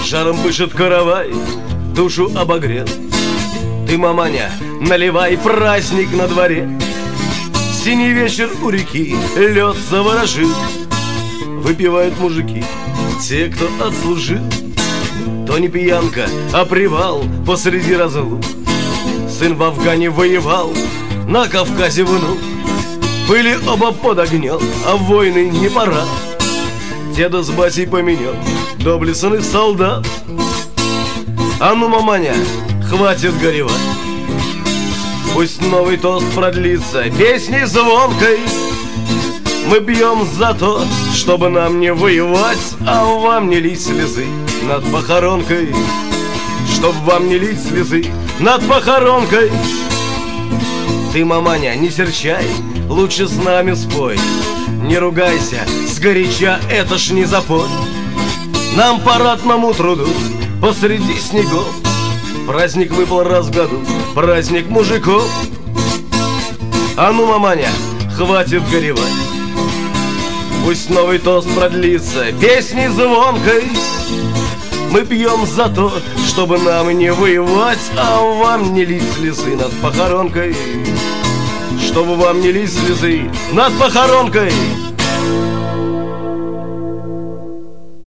Жаром пышет каравай, душу обогрел. Ты, маманя, наливай, праздник на дворе. Синий вечер у реки, лед заворожил. Выпивают мужики, те, кто отслужил. То не пьянка, а привал посреди разлук. Сын в Афгане воевал, на Кавказе внук. Были оба под огнем, а в войны не пора. Деда с батей поменял доблестных солдат. А ну, маманя, хватит горевать. Пусть новый тост продлится песней звонкой. Мы пьем за то, чтобы нам не воевать, а вам не лить слезы над похоронкой. Чтоб вам не лить слезы над похоронкой. Ты, маманя, не серчай, лучше с нами спой. Не ругайся, сгоряча, это ж не запой. Нам по ратному труду посреди снегов. Праздник выпал раз в году, праздник мужиков. А ну, маманя, хватит горевать. Пусть новый тост продлится песней звонкой. Мы пьем за то, чтобы нам не воевать, а вам не лить слезы над похоронкой. Чтобы вам не лить слезы над похоронкой.